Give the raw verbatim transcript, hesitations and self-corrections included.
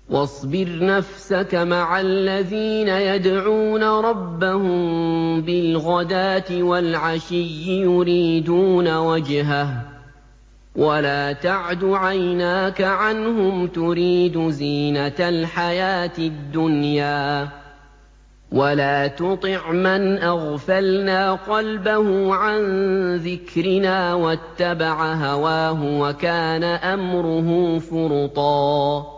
وَاصْبِرْ نَفْسَكَ مَعَ الَّذِينَ يَدْعُونَ رَبَّهُم بِالْغَدَاةِ وَالْعَشِيِّ يُرِيدُونَ وَجْهَهُ ۖ وَلَا تَعْدُ عَيْنَاكَ عَنْهُمْ تُرِيدُ زِينَةَ الْحَيَاةِ الدُّنْيَا ۖ وَلَا تُطِعْ مَنْ أَغْفَلْنَا قَلْبَهُ عَن ذِكْرِنَا وَاتَّبَعَ هَوَاهُ وَكَانَ أَمْرُهُ فُرُطًا